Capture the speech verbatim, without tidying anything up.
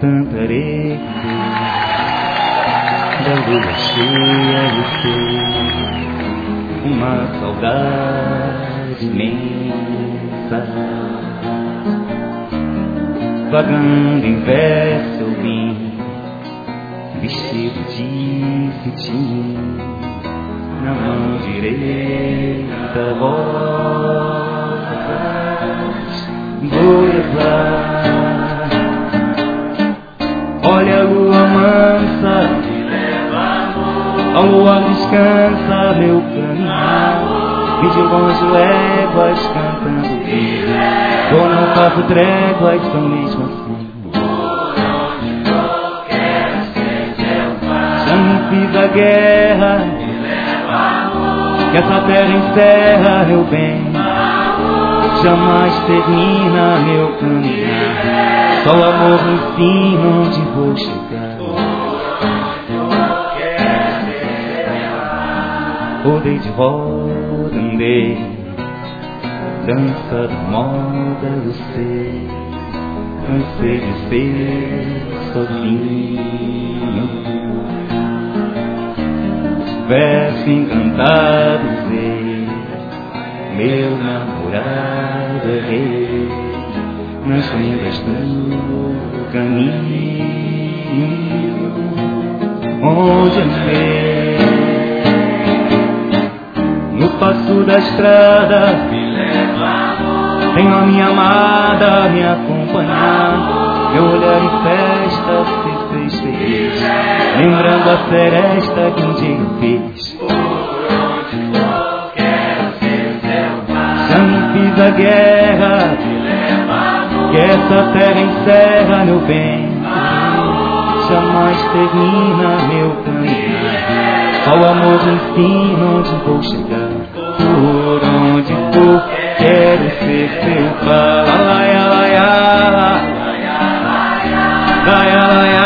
tanta areia, da lua cheia eu sei, uma saudade imensa. Vagando em verso eu vim, vestido de cetim, na mão direita rosas, vou levar. Olha a lua mansa, a lua descansa meu caminhar, e de longe léguas cantando. Eu não faço tréguas, tão mesmo assim. Já me fiz a guerra, que essa terra encerra meu bem, jamais termina meu caminhar. Só o amor me ensina onde vou chegar. Rodei de roda, andei, dança da moda eu sei, cansei de ser sozinho. Verso encantado sei, meu namorado errei, nas lendas do caminho, onde andei, no passo da estrada, tenho a minha amada me acompanhar, meu olhar em festa se fez feliz, lembrando a seresta que um dia eu fiz. Já me fiz a guerra, que essa terra encerra meu bem, jamais termina meu caminho. Só o amor me ensina onde vou chegar, por onde for quero ser seu pai. Laia, laia, laia, laia.